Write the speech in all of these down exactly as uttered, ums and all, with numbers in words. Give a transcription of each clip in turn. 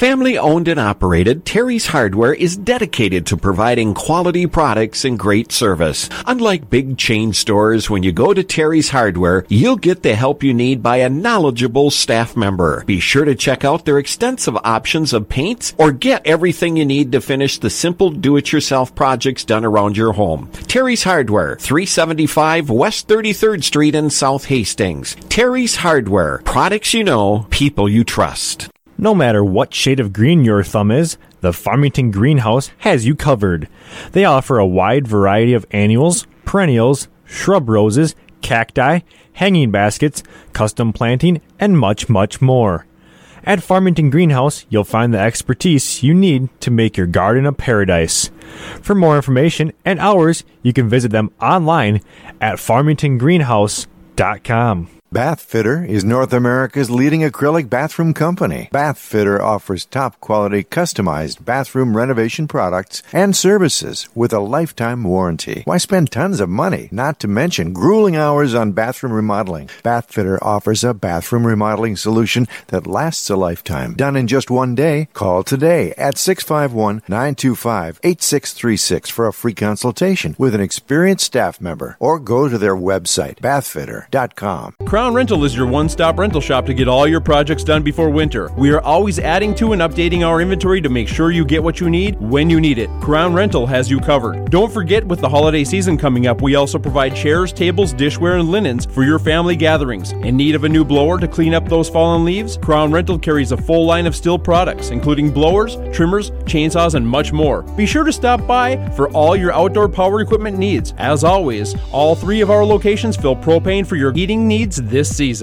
Family owned and operated, Terry's Hardware is dedicated to providing quality products and great service. Unlike big chain stores, when you go to Terry's Hardware, you'll get the help you need by a knowledgeable staff member. Be sure to check out their extensive options of paints or get everything you need to finish the simple do-it-yourself projects done around your home. Terry's Hardware, three seventy-five West thirty-third Street in South Hastings. Terry's Hardware, products you know, people you trust. No matter what shade of green your thumb is, the Farmington Greenhouse has you covered. They offer a wide variety of annuals, perennials, shrub roses, cacti, hanging baskets, custom planting, and much, much more. At Farmington Greenhouse, you'll find the expertise you need to make your garden a paradise. For more information and hours, you can visit them online at farmington greenhouse dot com. Bathfitter is North America's leading acrylic bathroom company. Bathfitter offers top-quality, customized bathroom renovation products and services with a lifetime warranty. Why spend tons of money, not to mention grueling hours on bathroom remodeling? Bathfitter offers a bathroom remodeling solution that lasts a lifetime. Done in just one day? Call today at six five one, nine two five, eight six three six for a free consultation with an experienced staff member, or go to their website, bathfitter dot com. Crown Rental is your one-stop rental shop to get all your projects done before winter. We are always adding to and updating our inventory to make sure you get what you need when you need it. Crown Rental has you covered. Don't forget, with the holiday season coming up, we also provide chairs, tables, dishware, and linens for your family gatherings. In need of a new blower to clean up those fallen leaves? Crown Rental carries a full line of Stihl products, including blowers, trimmers, chainsaws, and much more. Be sure to stop by for all your outdoor power equipment needs. As always, all three of our locations fill propane for your heating needs this season.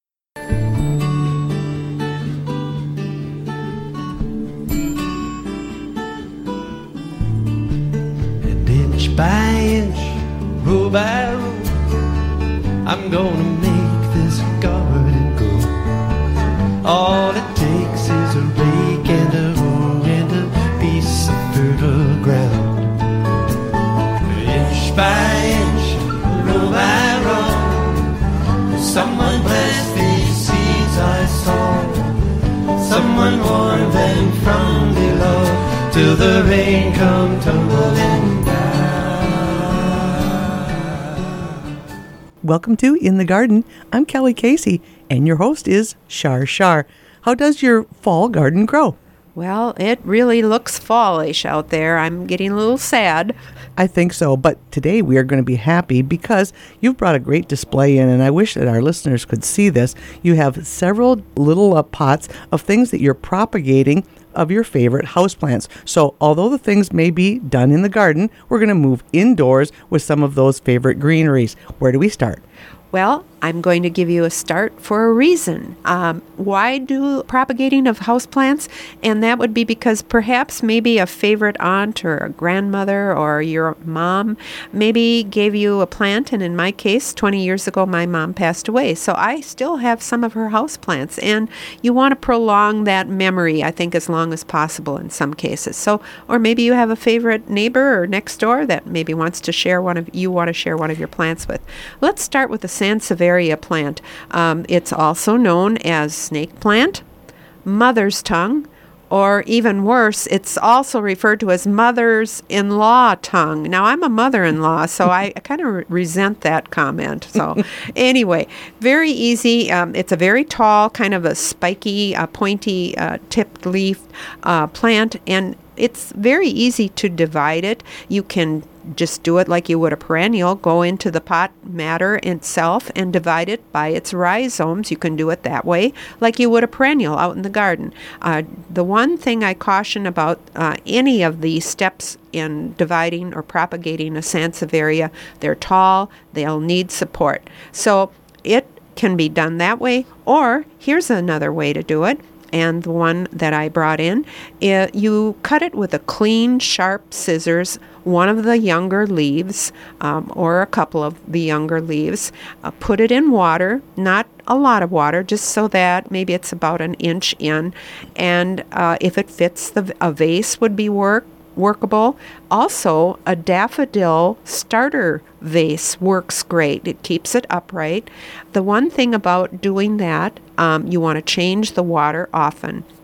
And inch by inch, row by row, I'm gonna make this garden grow. All it takes is a rake and a hoe and a piece of fertile ground. Inch by inch, row by row, someone blessed these seeds I sow. Someone warned them from below till the rain come tumbling down. Welcome to In the Garden. I'm Kelly Casey, and your host is Shar Shar. How does your fall garden grow? Well, it really looks fallish out there. I'm getting a little sad. I think so, but today we are going to be happy because you've brought a great display in, and I wish that our listeners could see this. You have several little uh, pots of things that you're propagating of your favorite houseplants. So although the things may be done in the garden, we're going to move indoors with some of those favorite greeneries. Where do we start? Well, I'm going to give you a start for a reason. Um, why do propagating of houseplants? And that would be because perhaps maybe a favorite aunt or a grandmother or your mom maybe gave you a plant. And in my case, twenty years ago, my mom passed away. So I still have some of her houseplants. And you want to prolong that memory, I think, as long as possible in some cases. So, or maybe you have a favorite neighbor or next door that maybe wants to share one of, you want to share one of your plants with. Let's start with the Sansevieria plant. Um, it's also known as snake plant, mother's tongue, or even worse, it's also referred to as mother's-in-law tongue. Now, I'm a mother-in-law, so I kind of resent that comment. So anyway, very easy. Um, it's a very tall, kind of a spiky, uh, pointy, uh, tipped leaf uh, plant, and it's very easy to divide it. You can just do it like you would a perennial. Go into the pot matter itself and divide it by its rhizomes. You can do it that way, like you would a perennial out in the garden. Uh, the one thing I caution about uh, any of these steps in dividing or propagating a Sansevieria, they're tall, they'll need support. So it can be done that way, or here's another way to do it. And the one that I brought in, it, you cut it with a clean, sharp scissors, one of the younger leaves, um, or a couple of the younger leaves. Uh, put it in water, not a lot of water, just so that maybe it's about an inch in. And uh, if it fits, the a vase would be work. workable. Also, a daffodil starter vase works great. It keeps it upright. The one thing about doing that, um, you want to change the water often.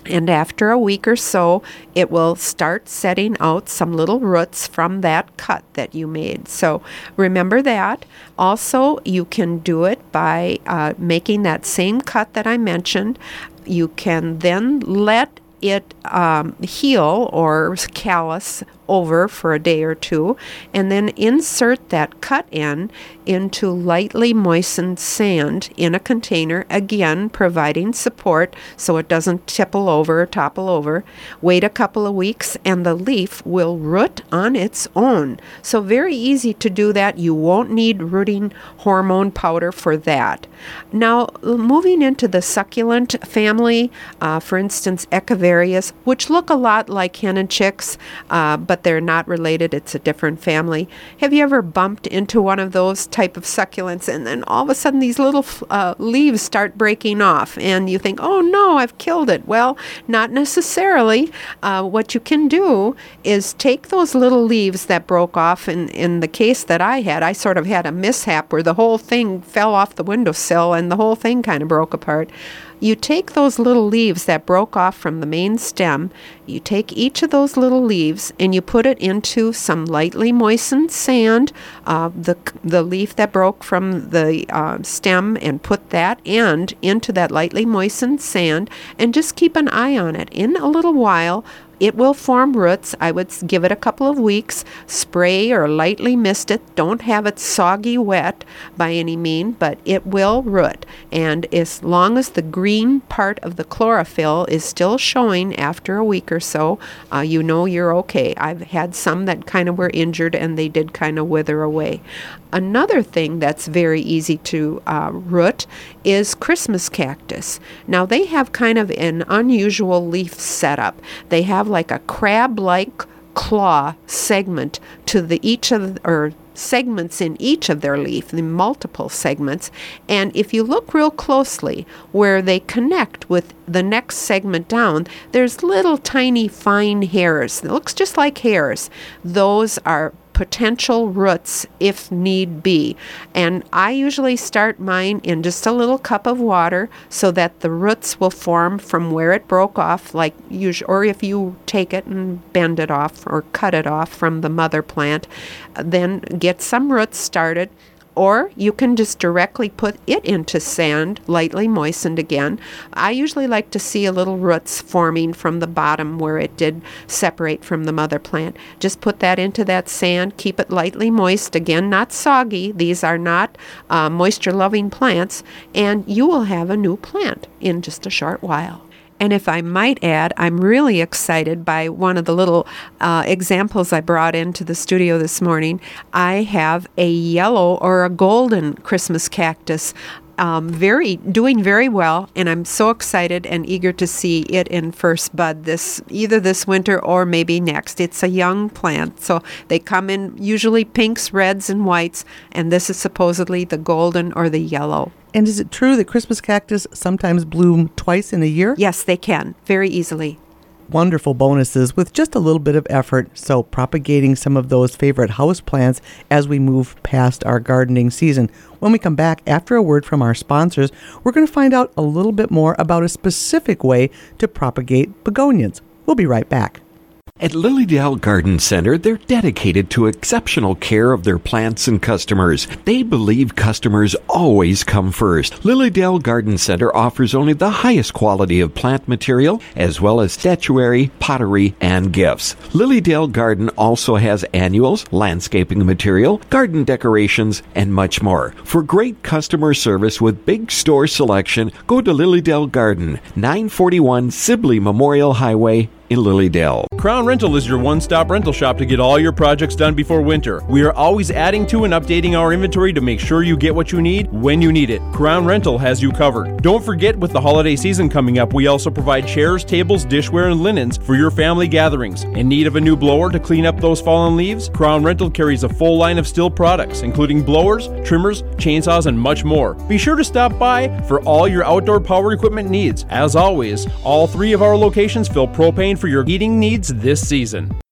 And after a week or so, it will start setting out some little roots from that cut that you made. So remember that. Also, you can do it by uh, making that same cut that I mentioned. You can then let it um, heal or callus over for a day or two, and then insert that cut in into lightly moistened sand in a container, again providing support so it doesn't tipple over or topple over. Wait a couple of weeks and the leaf will root on its own. So very easy to do that. You won't need rooting hormone powder for that. Now, moving into the succulent family, uh, for instance, Echeverias, which look a lot like hen and chicks, uh, but they're not related. It's a different family. Have you ever bumped into one of those type of succulents and then all of a sudden these little uh, leaves start breaking off and you think, oh no, I've killed it? Well, not necessarily. Uh, what you can do is take those little leaves that broke off. In, in the case that I had, I sort of had a mishap where the whole thing fell off the windowsill and the whole thing kind of broke apart. You take those little leaves that broke off from the main stem, you take each of those little leaves and you put it into some lightly moistened sand, uh, the the leaf that broke from the uh, stem, and put that end into that lightly moistened sand and just keep an eye on it. In a little while, it will form roots. I would give it a couple of weeks, spray or lightly mist it. Don't have it soggy wet by any mean, but it will root. And as long as the green part of the chlorophyll is still showing after a week or so, uh, you know you're okay. I've had some that kind of were injured and they did kind of wither away. Another thing that's very easy to uh, root is Christmas cactus. Now they have kind of an unusual leaf setup. They have like a crab-like claw segment to the each of or segments in each of their leaf, the multiple segments. And if you look real closely where they connect with the next segment down, there's little tiny fine hairs. It looks just like hairs. Those are potential roots if need be. And I usually start mine in just a little cup of water so that the roots will form from where it broke off, like usually, or if you take it and bend it off or cut it off from the mother plant, then get some roots started. Or you can just directly put it into sand, lightly moistened again. I usually like to see a little roots forming from the bottom where it did separate from the mother plant. Just put that into that sand, keep it lightly moist, again, not soggy. These are not uh, moisture-loving plants, and you will have a new plant in just a short while. And if I might add, I'm really excited by one of the little uh, examples I brought into the studio this morning. I have a yellow or a golden Christmas cactus Um, very doing very well, and I'm so excited and eager to see it in first bud this either this winter or maybe next. It's a young plant, so they come in usually pinks, reds, and whites, and this is supposedly the golden or the yellow. And is it true that Christmas cactus sometimes bloom twice in a year? Yes, they can, very easily. Wonderful bonuses with just a little bit of effort. So propagating some of those favorite house plants as we move past our gardening season. When we come back after a word from our sponsors, we're going to find out a little bit more about a specific way to propagate begonias. We'll be right back. At Lilydale Garden Center, they're dedicated to exceptional care of their plants and customers. They believe customers always come first. Lilydale Garden Center offers only the highest quality of plant material, as well as statuary, pottery, and gifts. Lilydale Garden also has annuals, landscaping material, garden decorations, and much more. For great customer service with big store selection, go to Lilydale Garden, nine forty-one Sibley Memorial Highway, in Lilydale. Crown Rental is your one-stop rental shop to get all your projects done before winter. We are always adding to and updating our inventory to make sure you get what you need when you need it. Crown Rental has you covered. Don't forget, with the holiday season coming up, we also provide chairs, tables, dishware, and linens for your family gatherings. In need of a new blower to clean up those fallen leaves? Crown Rental carries a full line of Stihl products, including blowers, trimmers, chainsaws, and much more. Be sure to stop by for all your outdoor power equipment needs. As always, all three of our locations fill propane for your heating needs this season.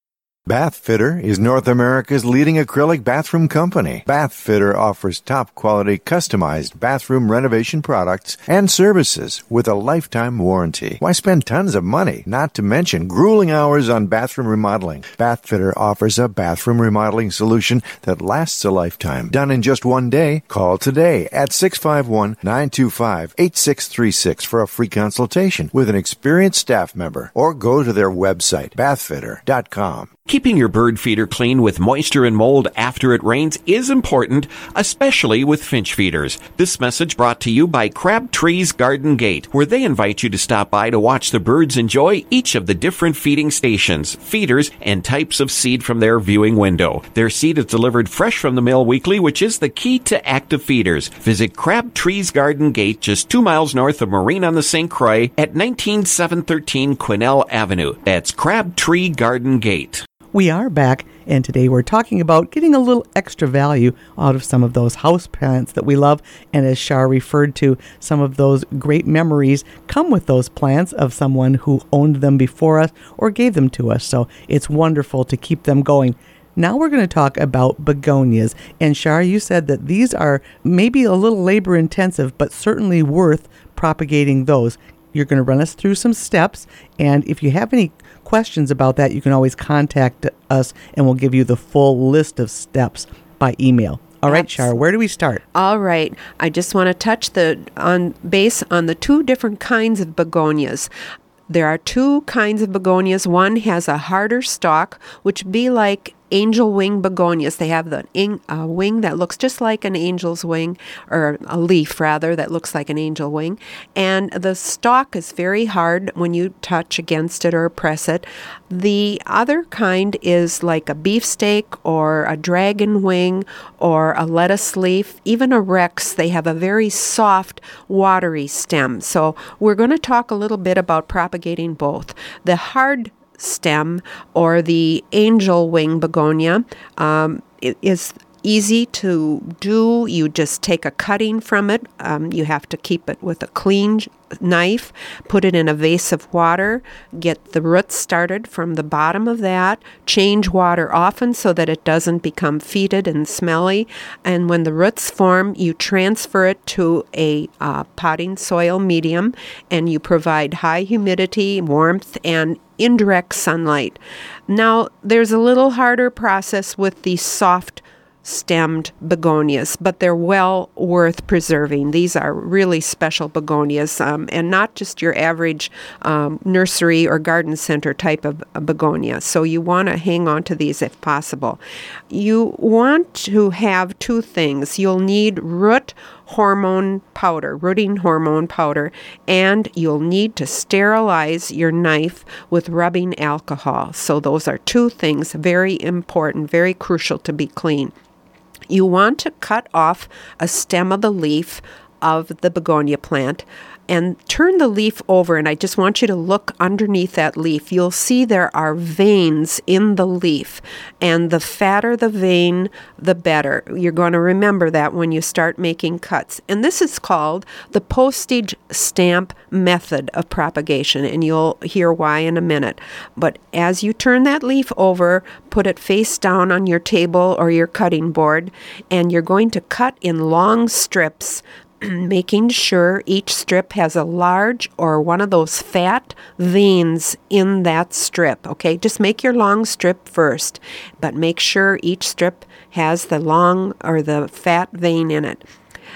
Bathfitter is North America's leading acrylic bathroom company. Bathfitter offers top-quality, customized bathroom renovation products and services with a lifetime warranty. Why spend tons of money, not to mention grueling hours on bathroom remodeling? Bathfitter offers a bathroom remodeling solution that lasts a lifetime. Done in just one day? Call today at six five one, nine two five, eight six three six for a free consultation with an experienced staff member, or go to their website, bathfitter dot com. Keeping your bird feeder clean with moisture and mold after it rains is important, especially with finch feeders. This message brought to you by Crabtree's Garden Gate, where they invite you to stop by to watch the birds enjoy each of the different feeding stations, feeders, and types of seed from their viewing window. Their seed is delivered fresh from the mill weekly, which is the key to active feeders. Visit Crabtree's Garden Gate just two miles north of Marine on the Saint Croix at nineteen seven thirteen Quinnell Avenue. That's Crabtree Garden Gate. We are back, and today we're talking about getting a little extra value out of some of those house plants that we love. And as Shar referred to, some of those great memories come with those plants of someone who owned them before us or gave them to us. So it's wonderful to keep them going. Now we're going to talk about begonias. And Shar, you said that these are maybe a little labor intensive, but certainly worth propagating those. You're going to run us through some steps, and if you have any questions about that, you can always contact us, and we'll give you the full list of steps by email. All right, Shar, where do we start? All right. I just want to touch the on base on the two different kinds of begonias. There are two kinds of begonias. One has a harder stalk, which be like angel wing begonias. They have the in, uh, wing that looks just like an angel's wing, or a leaf rather, that looks like an angel wing. And the stalk is very hard when you touch against it or press it. The other kind is like a beefsteak or a dragon wing or a lettuce leaf, even a rex. They have a very soft, watery stem. So we're going to talk a little bit about propagating both. The hard stem, or the angel wing begonia, um, it is easy to do. You just take a cutting from it. Um, you have to keep it with a clean knife, put it in a vase of water, get the roots started from the bottom of that, change water often so that it doesn't become fetid and smelly, and when the roots form, you transfer it to a uh, potting soil medium, and you provide high humidity, warmth, and indirect sunlight. Now, there's a little harder process with the soft stemmed begonias, but they're well worth preserving. These are really special begonias, um, and not just your average um, nursery or garden center type of begonia. So you want to hang on to these if possible. You want to have two things. You'll need root hormone powder, rooting hormone powder, and you'll need to sterilize your knife with rubbing alcohol. So those are two things very important, very crucial to be clean. You want to cut off a stem of the leaf of the begonia plant and turn the leaf over, and I just want you to look underneath that leaf. You'll see there are veins in the leaf, and the fatter the vein, the better. You're going to remember that when you start making cuts. And this is called the postage stamp method of propagation, and you'll hear why in a minute. But as you turn that leaf over, put it face down on your table or your cutting board, and you're going to cut in long strips, making sure each strip has a large or one of those fat veins in that strip. Okay, just make your long strip first, but make sure each strip has the long or the fat vein in it.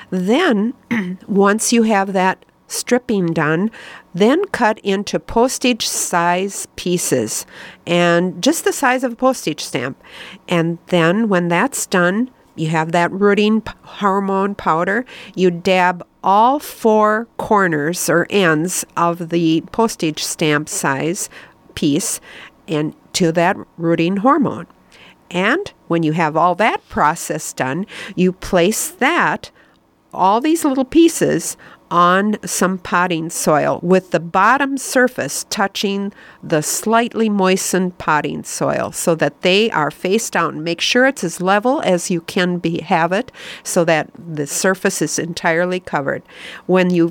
Then, once you have that stripping done, then cut into postage size pieces, and just the size of a postage stamp. And then when that's done, you have that rooting hormone powder. You dab all four corners or ends of the postage stamp size piece and to that rooting hormone. And when you have all that process done, you place that, all these little pieces, on some potting soil with the bottom surface touching the slightly moistened potting soil so that they are face down. Make sure it's as level as you can be have it so that the surface is entirely covered. When you get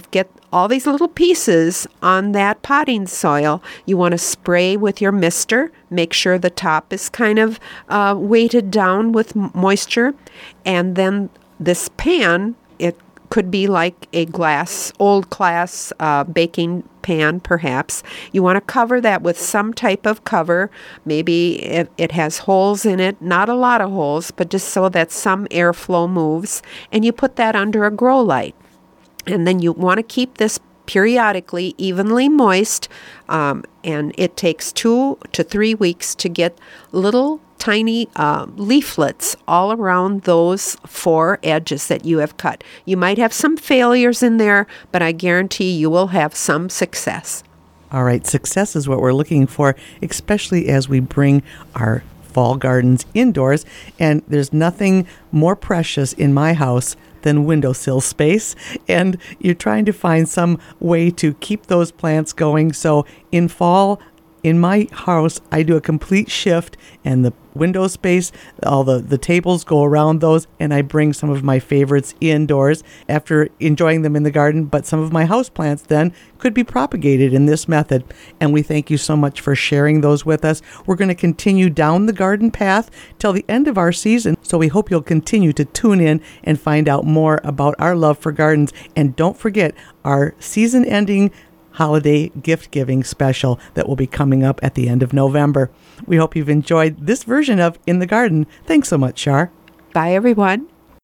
all these little pieces on that potting soil. You want to spray with your mister. Make sure the top is kind of uh, weighted down with moisture. And then this pan, it could be like a glass, old class uh, baking pan, perhaps. You want to cover that with some type of cover. Maybe it, it has holes in it, not a lot of holes, but just so that some airflow moves. And you put that under a grow light. And then you want to keep this periodically evenly moist. Um, and it takes two to three weeks to get little tiny uh, leaflets all around those four edges that you have cut. You might have some failures in there, but I guarantee you will have some success. All right, success is what we're looking for, especially as we bring our fall gardens indoors. And there's nothing more precious in my house than windowsill space. And you're trying to find some way to keep those plants going. So in fall, in my house, I do a complete shift, and the window space, all the, the tables go around those, and I bring some of my favorites indoors after enjoying them in the garden. But some of my house plants then could be propagated in this method. And we thank you so much for sharing those with us. We're going to continue down the garden path till the end of our season. So we hope you'll continue to tune in and find out more about our love for gardens. And don't forget our season-ending holiday gift-giving special that will be coming up at the end of November. We hope you've enjoyed this version of In the Garden. Thanks so much, Shar. Bye, everyone.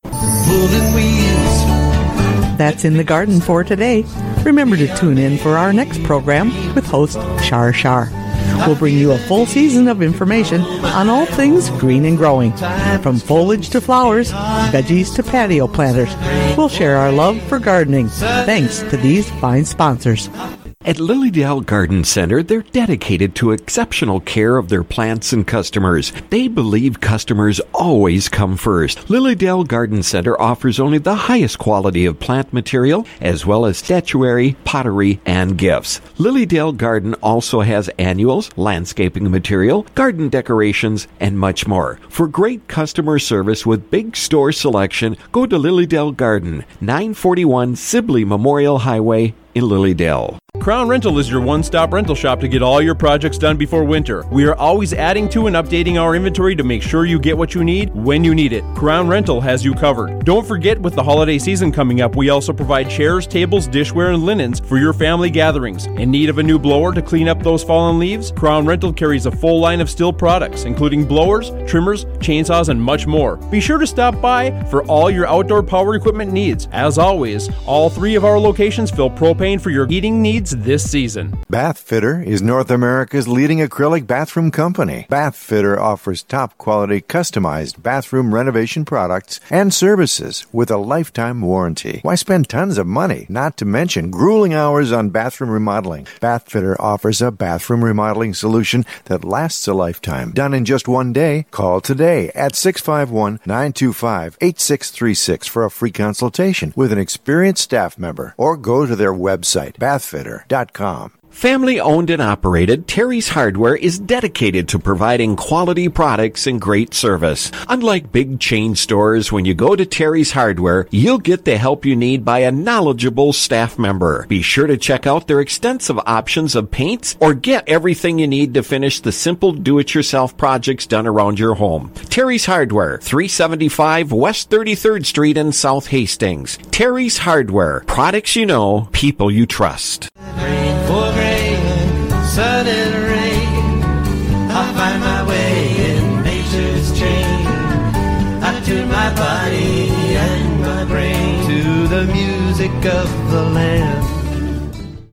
That's In the Garden for today. Remember to tune in for our next program with host Shar Shar. We'll bring you a full season of information on all things green and growing, from foliage to flowers, veggies to patio planters. We'll share our love for gardening, thanks to these fine sponsors. At Lilydale Garden Center, they're dedicated to exceptional care of their plants and customers. They believe customers always come first. Lilydale Garden Center offers only the highest quality of plant material, as well as statuary, pottery, and gifts. Lilydale Garden also has annuals, landscaping material, garden decorations, and much more. For great customer service with big store selection, go to Lilydale Garden, nine forty-one Sibley Memorial Highway in Lilydale. Crown Rental is your one-stop rental shop to get all your projects done before winter. We are always adding to and updating our inventory to make sure you get what you need when you need it. Crown Rental has you covered. Don't forget, with the holiday season coming up, we also provide chairs, tables, dishware, and linens for your family gatherings. In need of a new blower to clean up those fallen leaves? Crown Rental carries a full line of Stihl products, including blowers, trimmers, chainsaws, and much more. Be sure to stop by for all your outdoor power equipment needs. As always, all three of our locations fill propane for your heating needs this season. Bath Fitter is North America's leading acrylic bathroom company. Bath Fitter offers top-quality customized bathroom renovation products and services with a lifetime warranty. Why spend tons of money, not to mention grueling hours on bathroom remodeling? Bath Fitter offers a bathroom remodeling solution that lasts a lifetime. Done in just one day? Call today at six five one, nine two five, eight six three six for a free consultation with an experienced staff member, or go to their website, bath fitter dot com. Family owned and operated, Terry's Hardware is dedicated to providing quality products and great service. Unlike big chain stores, when you go to Terry's Hardware, you'll get the help you need by a knowledgeable staff member. Be sure to check out their extensive options of paints or get everything you need to finish the simple do-it-yourself projects done around your home. Terry's Hardware, three seventy-five West thirty-third Street in South Hastings. Terry's Hardware, products you know, people you trust. For grain, sun and rain, I'll find my way in nature's chain. I tune my body and my brain to the music of the land.